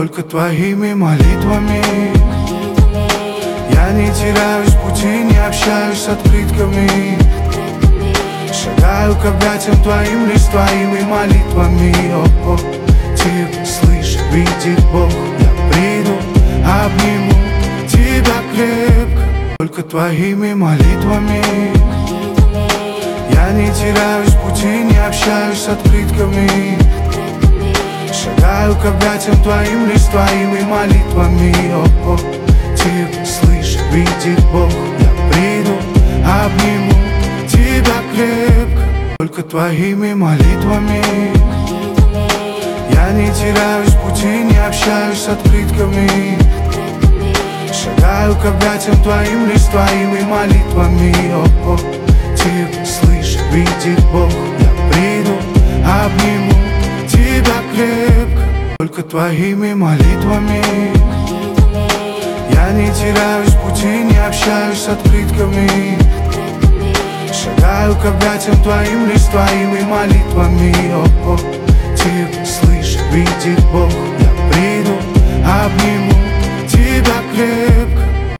только твоими молитвами. Я не теряюсь в пути, не общаюсь с открытками. Шагаю к объятиям твоим лишь твоими молитвами. О, ты слышишь, видит Бог. Я приду, обниму тебя крепко, только твоими молитвами. Я не теряюсь в пути, не общаюсь с открытками. Шагаю к объятиям твоим лишь твоими молитвами. О, ты слышишь, видит Бог. Я приду, обниму тебя крепко, только твоими молитвами. Я не теряюсь в пути, не общаюсь с открытками. Шагаю к объятиям твоим лишь твоими молитвами. О, ты слышишь, видит Бог. Я приду, обниму тебя крепко, только твоими молитвами. Я не теряюсь в пути, не общаюсь с открытками. Шагаю к объятиям твоим лишь твоими молитвами. О, ты слышишь, видит Бог.